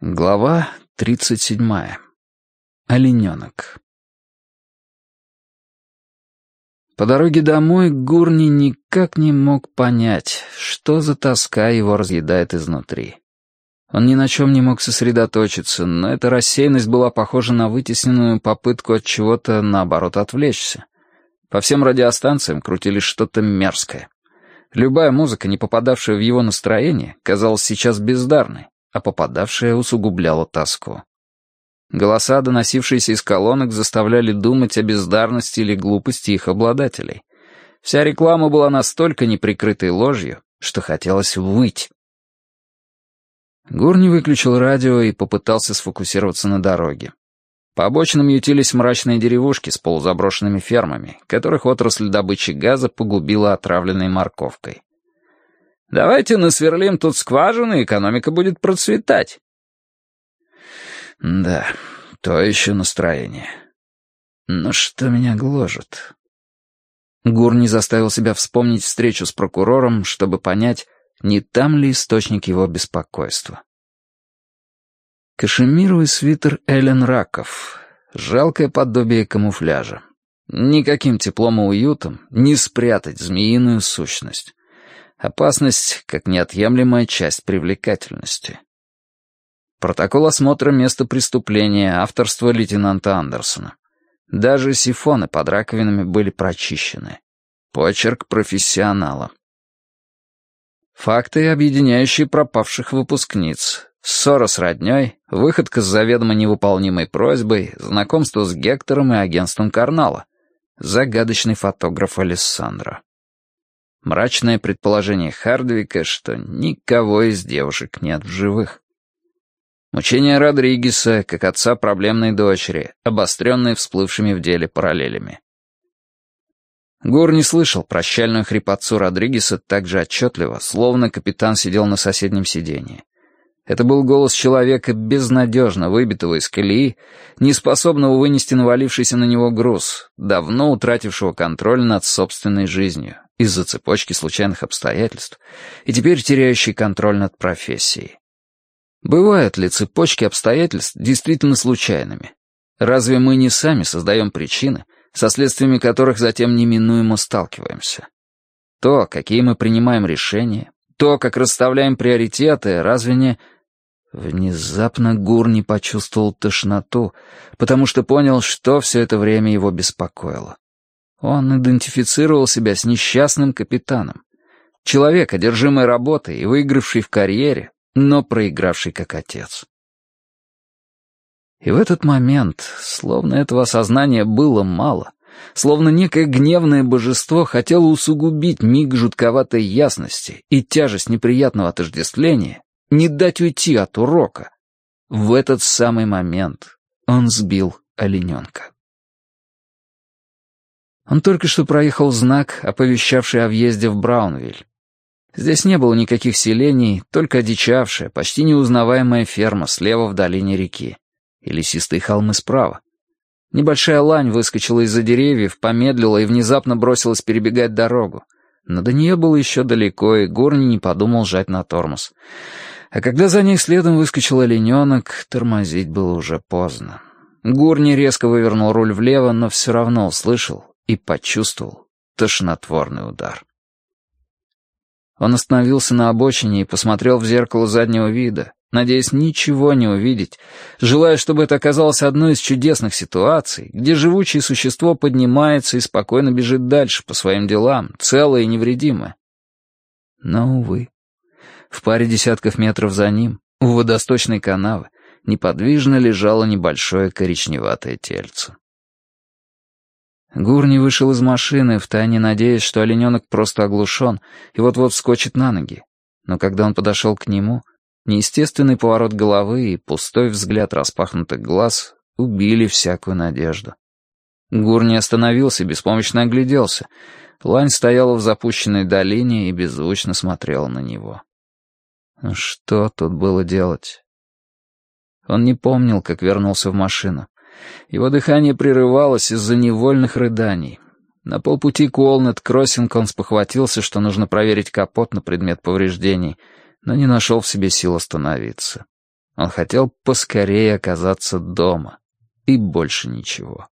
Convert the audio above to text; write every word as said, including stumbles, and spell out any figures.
Глава тридцать седьмая. Олененок. По дороге домой Гурни никак не мог понять, что за тоска его разъедает изнутри. Он ни на чем не мог сосредоточиться, но эта рассеянность была похожа на вытесненную попытку от чего-то, наоборот, отвлечься. По всем радиостанциям крутились что-то мерзкое. Любая музыка, не попадавшая в его настроение, казалась сейчас бездарной, а попадавшая усугубляла тоску. Голоса, доносившиеся из колонок, заставляли думать о бездарности или глупости их обладателей. Вся реклама была настолько неприкрытой ложью, что хотелось выть. Гурни выключил радио и попытался сфокусироваться на дороге. По обочинам ютились мрачные деревушки с полузаброшенными фермами, которых отрасль добычи газа погубила отравленной морковкой. «Давайте насверлим тут скважины, и экономика будет процветать». Да, то еще настроение. Но что меня гложет? Гурни заставил себя вспомнить встречу с прокурором, чтобы понять, не там ли источник его беспокойства. Кашемировый свитер Эллен Раков. Жалкое подобие камуфляжа. Никаким теплом и уютом не спрятать змеиную сущность. Опасность как неотъемлемая часть привлекательности. Протокол осмотра места преступления авторства лейтенанта Андерсона. Даже сифоны под раковинами были прочищены. Почерк профессионала. Факты, объединяющие пропавших выпускниц. Ссора с роднёй, выходка с заведомо невыполнимой просьбой, знакомство с Гектором и агентством Карнала. Загадочный фотограф Алессандро. Мрачное предположение Хардвика, что никого из девушек нет в живых. Мучения Родригеса, как отца проблемной дочери, обостренные всплывшими в деле параллелями. Гурни слышал прощальную хрипотцу Родригеса так же отчетливо, словно капитан сидел на соседнем сиденье. Это был голос человека, безнадежно выбитого из колеи, неспособного вынести навалившийся на него груз, давно утратившего контроль над собственной жизнью из-за цепочки случайных обстоятельств и теперь теряющий контроль над профессией. Бывают ли цепочки обстоятельств действительно случайными? Разве мы не сами создаем причины, со следствиями которых затем неминуемо сталкиваемся? То, какие мы принимаем решения, то, как расставляем приоритеты, разве не... Внезапно Гурни почувствовал тошноту, потому что понял, что все это время его беспокоило. Он идентифицировал себя с несчастным капитаном. Человек, одержимый работой и выигравший в карьере, но проигравший как отец. И в этот момент, словно этого осознания было мало, словно некое гневное божество хотело усугубить миг жутковатой ясности и тяжесть неприятного отождествления, не дать уйти от урока. В этот самый момент он сбил олененка. Он только что проехал знак, оповещавший о въезде в Браунвиль. Здесь не было никаких селений, только одичавшая, почти неузнаваемая ферма слева в долине реки и лесистые холмы справа. Небольшая лань выскочила из-за деревьев, помедлила и внезапно бросилась перебегать дорогу. Но до нее было еще далеко, и Гурни не подумал жать на тормоз. А когда за ней следом выскочил олененок, тормозить было уже поздно. Гурни резко вывернул руль влево, но все равно услышал и почувствовал тошнотворный удар. Он остановился на обочине и посмотрел в зеркало заднего вида, надеясь ничего не увидеть, желая, чтобы это оказалось одной из чудесных ситуаций, где живучее существо поднимается и спокойно бежит дальше по своим делам, целое и невредимое. Но, увы, в паре десятков метров за ним, у водосточной канавы, неподвижно лежало небольшое коричневатое тельце. Гурни вышел из машины, втайне надеясь, что олененок просто оглушен и вот-вот вскочит на ноги. Но когда он подошел к нему, неестественный поворот головы и пустой взгляд распахнутых глаз убили всякую надежду. Гурни остановился, беспомощно огляделся. Лань стояла в запущенной долине и беззвучно смотрела на него. Что тут было делать? Он не помнил, как вернулся в машину. Его дыхание прерывалось из-за невольных рыданий. На полпути к Уолнет-Кроссинг он спохватился, что нужно проверить капот на предмет повреждений, но не нашел в себе сил остановиться. Он хотел поскорее оказаться дома. И больше ничего.